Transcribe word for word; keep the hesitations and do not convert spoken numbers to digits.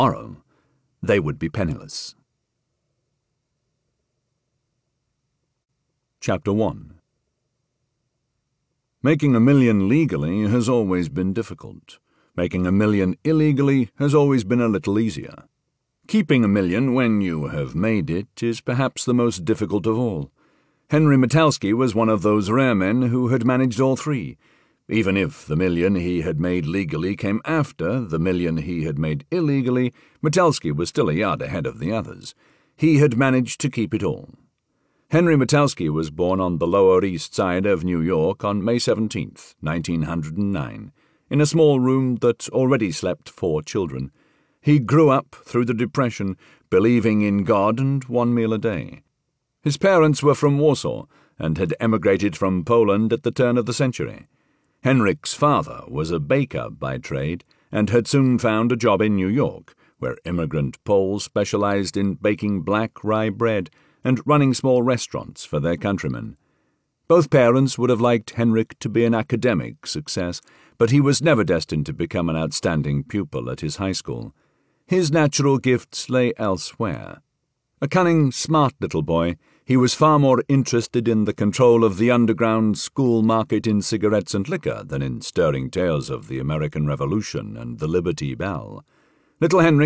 Tomorrow, they would be penniless. Chapter one. Making a million legally has always been difficult. Making a million illegally has always been a little easier. Keeping a million when you have made it is perhaps the most difficult of all. Henry Metelski was one of those rare men who had managed all three. Even if the million he had made legally came after the million he had made illegally, Metelski was still a yard ahead of the others. He had managed to keep it all. Henry Metelski was born on the Lower East Side of New York on May seventeenth, nineteen hundred nine, in a small room that already slept four children. He grew up through the Depression, believing in God and one meal a day. His parents were from Warsaw and had emigrated from Poland at the turn of the century. Henrik's father was a baker by trade and had soon found a job in New York, where immigrant Poles specialized in baking black rye bread and running small restaurants for their countrymen. Both parents would have liked Henrik to be an academic success, but he was never destined to become an outstanding pupil at his high school. His natural gifts lay elsewhere. A cunning, smart little boy, he was far more interested in the control of the underground school market in cigarettes and liquor than in stirring tales of the American Revolution and the Liberty Bell. Little Henrik